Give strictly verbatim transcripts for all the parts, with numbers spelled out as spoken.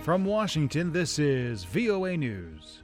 From Washington, this is V O A News.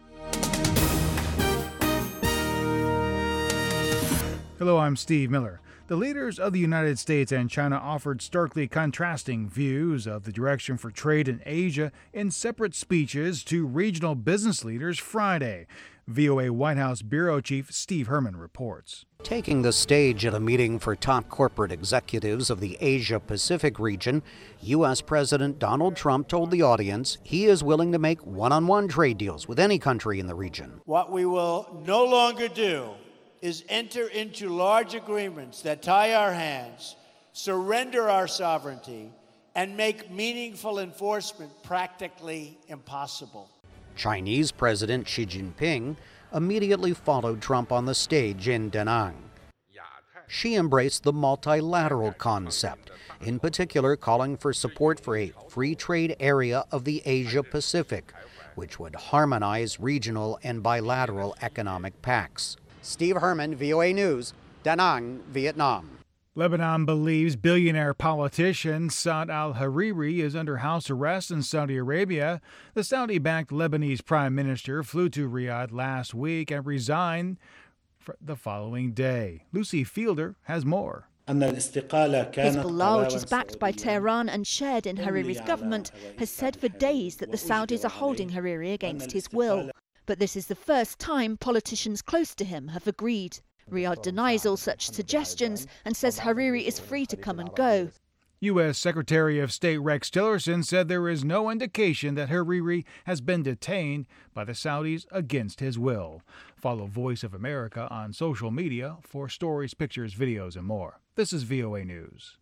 Hello, I'm Steve Miller. The leaders of the United States and China offered starkly contrasting views of the direction for trade in Asia in separate speeches to regional business leaders Friday. V O A White House Bureau Chief Steve Herman reports. Taking the stage at a meeting for top corporate executives of the Asia-Pacific region, U S. President Donald Trump told the audience he is willing to make one-on-one trade deals with any country in the region. What we will no longer do is enter into large agreements that tie our hands, surrender our sovereignty, and make meaningful enforcement practically impossible. Chinese President Xi Jinping immediately followed Trump on the stage in Da Nang. Xi embraced the multilateral concept, in particular calling for support for a free trade area of the Asia-Pacific, which would harmonize regional and bilateral economic pacts. Steve Herman, V O A News, Da Nang, Vietnam. Lebanon believes billionaire politician Saad al-Hariri is under house arrest in Saudi Arabia. The Saudi-backed Lebanese prime minister flew to Riyadh last week and resigned the following day. Lucy Fielder has more. Hezbollah, which is backed by Tehran and shared in Hariri's government, has said for days that the Saudis are holding Hariri against his will. But this is the first time politicians close to him have agreed. Riyadh denies all such suggestions and says Hariri is free to come and go. U S. Secretary of State Rex Tillerson said there is no indication that Hariri has been detained by the Saudis against his will. Follow Voice of America on social media for stories, pictures, videos, and more. This is V O A News.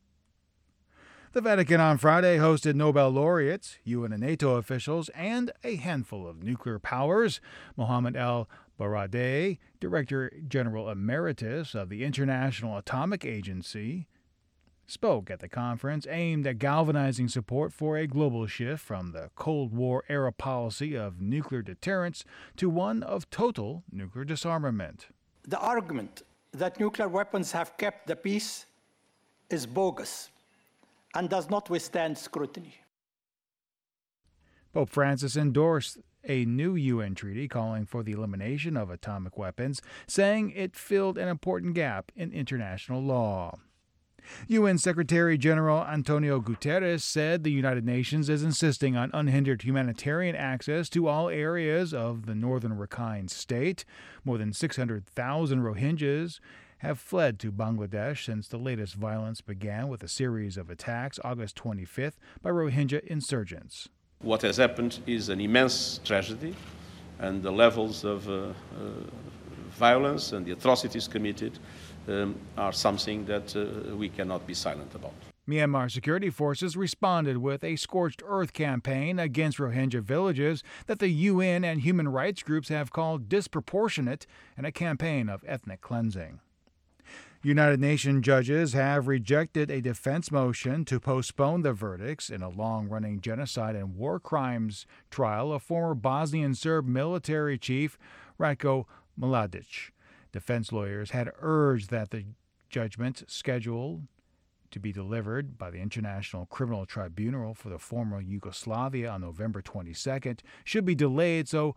The Vatican on Friday hosted Nobel laureates, U N and NATO officials, and a handful of nuclear powers. Mohammed El-Baradei, Director General Emeritus of the International Atomic Agency, spoke at the conference aimed at galvanizing support for a global shift from the Cold War-era policy of nuclear deterrence to one of total nuclear disarmament. The argument that nuclear weapons have kept the peace is bogus and does not withstand scrutiny. Pope Francis endorsed a new U N treaty calling for the elimination of atomic weapons, saying it filled an important gap in international law. U N Secretary General Antonio Guterres said the United Nations is insisting on unhindered humanitarian access to all areas of the northern Rakhine state. More than six hundred thousand Rohingyas have fled to Bangladesh since the latest violence began with a series of attacks August twenty-fifth by Rohingya insurgents. What has happened is an immense tragedy, and the levels of uh, uh, violence and the atrocities committed um, are something that uh, we cannot be silent about. Myanmar security forces responded with a scorched earth campaign against Rohingya villages that the U N and human rights groups have called disproportionate and a campaign of ethnic cleansing. United Nations judges have rejected a defense motion to postpone the verdicts in a long-running genocide and war crimes trial of former Bosnian Serb military chief Ratko Mladic. Defense lawyers had urged that the judgment scheduled to be delivered by the International Criminal Tribunal for the former Yugoslavia on November twenty-second should be delayed so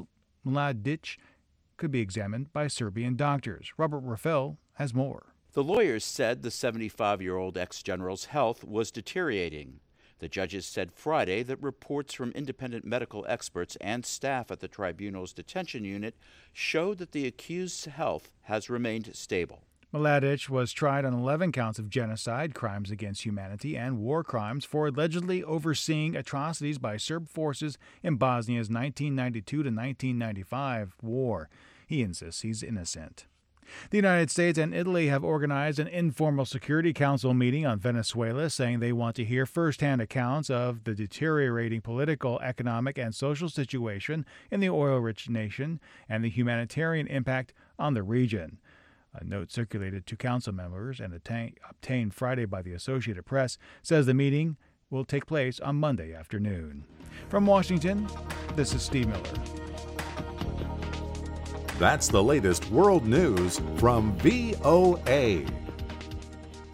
Mladic could be examined by Serbian doctors. Robert Rafael has more. The lawyers said the seventy-five-year-old ex-general's health was deteriorating. The judges said Friday that reports from independent medical experts and staff at the tribunal's detention unit showed that the accused's health has remained stable. Mladic was tried on eleven counts of genocide, crimes against humanity, and war crimes for allegedly overseeing atrocities by Serb forces in Bosnia's nineteen ninety-two to nineteen ninety-five war. He insists he's innocent. The United States and Italy have organized an informal Security Council meeting on Venezuela, saying they want to hear firsthand accounts of the deteriorating political, economic, and social situation in the oil-rich nation and the humanitarian impact on the region. A note circulated to council members and attain, obtained Friday by the Associated Press says the meeting will take place on Monday afternoon. From Washington, this is Steve Miller. That's the latest world news from V O A.